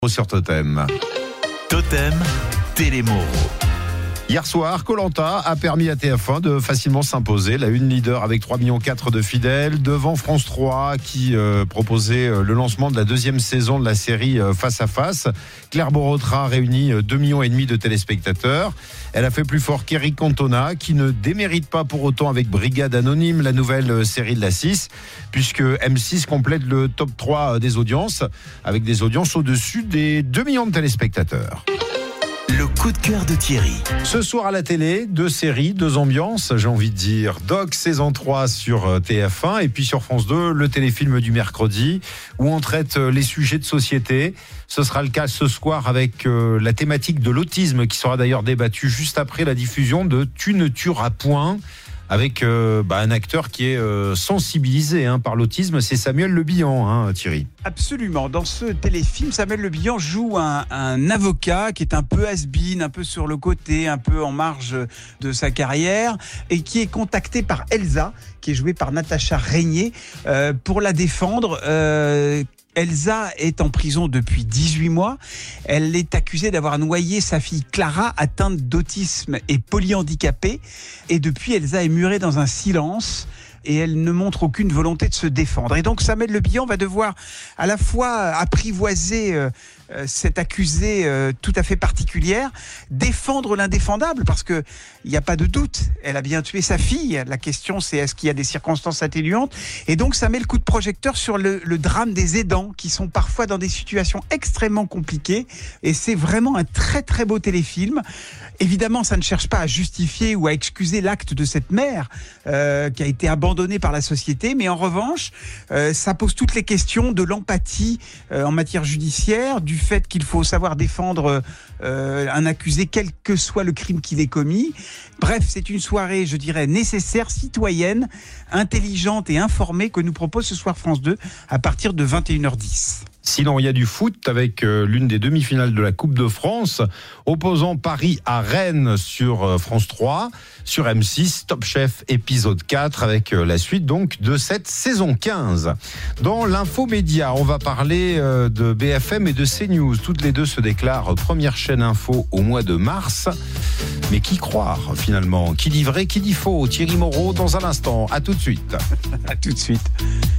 Sur Totem. Totem, Télémoro. Hier soir, Koh-Lanta a permis à TF1 de facilement s'imposer. La une leader avec 3,4 millions de fidèles devant France 3 qui proposait le lancement de la deuxième saison de la série Face à Face. Claire Borotra réunit 2,5 millions de téléspectateurs. Elle a fait plus fort qu'Eric Cantona qui ne démérite pas pour autant avec Brigade Anonyme, la nouvelle série de la 6, puisque M6 complète le top 3 des audiences avec des audiences au-dessus des 2 millions de téléspectateurs. Le coup de cœur de Thierry. Ce soir à la télé, 2 séries, 2 ambiances, j'ai envie de dire. Doc saison 3 sur TF1 et puis sur France 2, le téléfilm du mercredi où on traite les sujets de société. Ce sera le cas ce soir avec la thématique de l'autisme qui sera d'ailleurs débattue juste après la diffusion de Tu ne tueras point. Avec un acteur qui est sensibilisé par l'autisme, c'est Samuel Le Bihan, Thierry. Absolument. Dans ce téléfilm, Samuel Le Bihan joue un avocat qui est un peu has-been, un peu sur le côté, un peu en marge de sa carrière, et qui est contacté par Elsa, qui est jouée par Natacha Régnier, pour la défendre. Elsa est en prison depuis 18 mois. Elle est accusée d'avoir noyé sa fille Clara, atteinte d'autisme et polyhandicapée. Et depuis, Elsa est murée dans un silence et elle ne montre aucune volonté de se défendre. Et donc Samuel Le Bihan va devoir à la fois apprivoiser cette accusée tout à fait particulière, défendre l'indéfendable, parce que il n'y a pas de doute, elle a bien tué sa fille. La question, c'est est-ce qu'il y a des circonstances atténuantes? Et donc ça met le coup de projecteur sur le drame des aidants qui sont parfois dans des situations extrêmement compliquées. Et c'est vraiment un très très beau téléfilm. Évidemment, ça ne cherche pas à justifier ou à excuser l'acte de cette mère qui a été abandonnée par la société, mais en revanche, ça pose toutes les questions de l'empathie en matière judiciaire, du fait qu'il faut savoir défendre un accusé quel que soit le crime qu'il ait commis. Bref, c'est une soirée, je dirais, nécessaire, citoyenne, intelligente et informée que nous propose ce soir France 2 à partir de 21h10. Sinon, il y a du foot avec l'une des demi-finales de la Coupe de France, opposant Paris à Rennes sur France 3, sur M6, Top Chef épisode 4, avec la suite donc de cette saison 15. Dans l'infomédia, on va parler de BFM et de CNews. Toutes les deux se déclarent première chaîne info au mois de mars. Mais qui croire finalement? Qui dit vrai, qui dit faux? Thierry Moreau dans un instant. À tout de suite. À tout de suite.